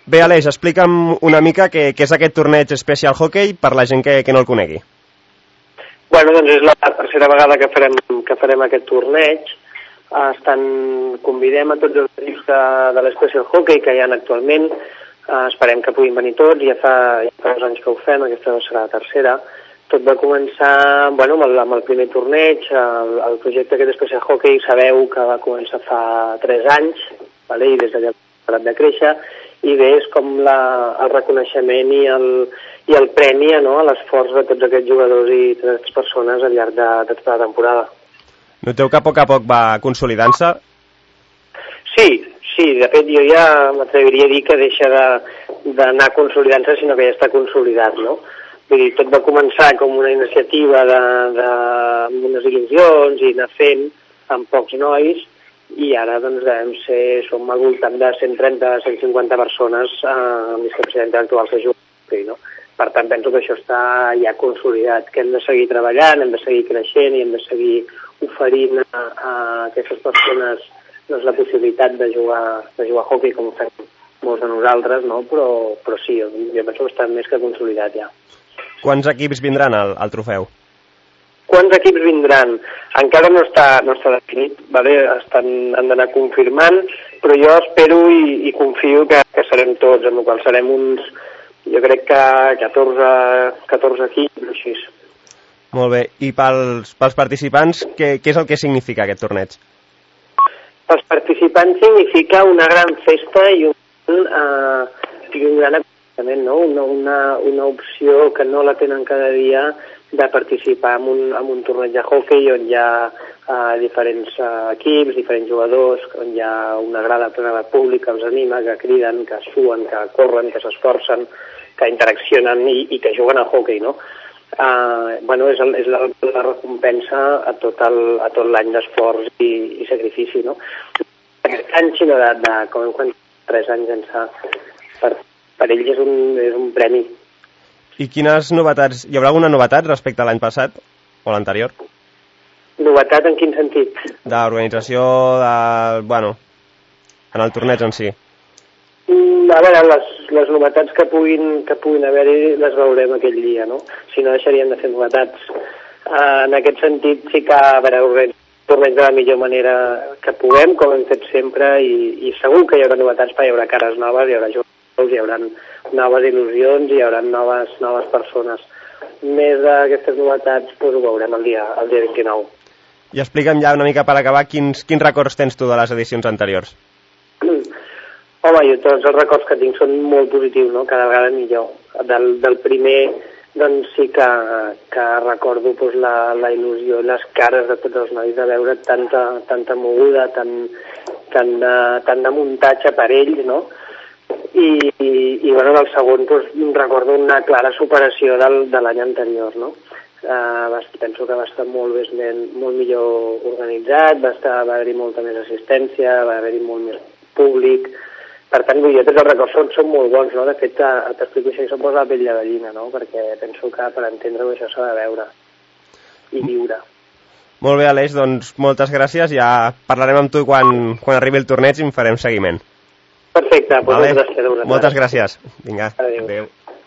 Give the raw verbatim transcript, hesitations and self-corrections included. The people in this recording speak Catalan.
Bé, Aleix, explica'm una mica què, què és aquest torneig Special Hockey per la gent que, que no el conegui. Bueno, doncs és la tercera vegada que farem, que farem aquest torneig. Estan, convidem a tots els equips de, de l'Special Hockey que hi ha actualment. Uh, esperem que puguin venir tots. Ja fa, ja fa dos anys que ho fem, aquesta serà la tercera. Tot va començar bueno, amb, el, amb el primer torneig. El, el projecte aquest d'Special Hockey sabeu que va començar fa tres anys, vale? I des d'allà ha parat de créixer. I bé, és com la, el reconeixement i el, i el premi no, a l'esforç de tots aquests jugadors i totes aquestes persones al llarg de, de tota la temporada. Noteu que a poc a poc va consolidant-se? Sí, sí, de fet jo ja m'atreviria a dir que deixa d'anar consolidant-se, sinó que ja està consolidat, no? Vull dir, tot va començar com una iniciativa de, de, amb unes il·lusions i anar fent amb pocs nois, i ara doncs devem ser, som al voltant de cent trenta a cent cinquanta persones eh, amb discapacitat intel·lectual que juguen, no? Per tant, penso que això està ja consolidat, que hem de seguir treballant, hem de seguir creixent i hem de seguir oferint a, a aquestes persones doncs, la possibilitat de jugar, de jugar a hockey com ho fem molts de nosaltres, no? però, però sí, jo, jo penso que està més que consolidat ja. Quants equips vindran al, al trofeu? Quants equips vindran? Encara no està, no està definit, vale? Estan, han d'anar confirmant, però jo espero i, i confio que, que serem tots, amb el qual serem uns, jo crec que catorze, catorze equips, així. Molt bé, i pels, pels participants, què, què és el que significa aquest torneig? Pels participants significa una gran festa i un, uh, i un gran acompanyament, no? Una, una, una opció que no la tenen cada dia de participar en un, en un torneig de hockey on hi ha uh, diferents uh, equips, diferents jugadors, on hi ha una grada plena de públic que els anima, que criden, que suen, que corren, que s'esforcen, que interaccionen i, i que juguen a hockey, no? Uh, bueno, és, el, és la, la recompensa a tot el, a tot l'any d'esforç i, i sacrifici, no? Aquest any, sinó de, de com quan tres anys ençà, per, per ells és un, és un premi. I quines novetats, hi haurà alguna novetat respecte a l'any passat o l'anterior? Novetat en quin sentit? D'organització, de, bueno, en el torneig en si. A veure, les, les novetats que puguin, que puguin haver-hi les veurem aquell dia, no? Si no, deixaríem de fer novetats. Uh, en aquest sentit, sí que, a veure, organitzem el torneig de la millor manera que puguem, com hem fet sempre, i, i segur que hi haurà novetats, perquè hi haurà cares noves, hi haurà jugadors, hi haurà noves il·lusions, hi haurà noves, noves persones. Més d'aquestes novetats, doncs ho veurem el dia, el dia vint-i-nou. I explica'm ja una mica per acabar quins, quins records tens tu de les edicions anteriors. Home, jo tots els records que tinc són molt positius, no? Cada vegada millor. Del, del primer, doncs sí que, que recordo doncs, la, la il·lusió, les cares de tots els nois de veure tanta, tanta moguda, tant, tant, de, tant de muntatge per ells, no? I, i, i bueno, del segon doncs, recordo una clara superació del, de l'any anterior, no? Uh, penso que va estar molt, més, molt millor organitzat, va, estar, va haver-hi molta més assistència, va haver-hi molt més públic. Per tant, vull dir, tots els records són, són molt bons, no? De fet, t'explico això i se'm posa la pell de gallina, no? Perquè penso que per entendre-ho això s'ha de veure i viure. Molt bé, Aleix, doncs moltes gràcies. Ja parlarem amb tu quan, quan arribi el torneig i en farem seguiment. Perfecte, doncs vale. gràcies. Moltes gràcies. Vinga, adéu. adéu.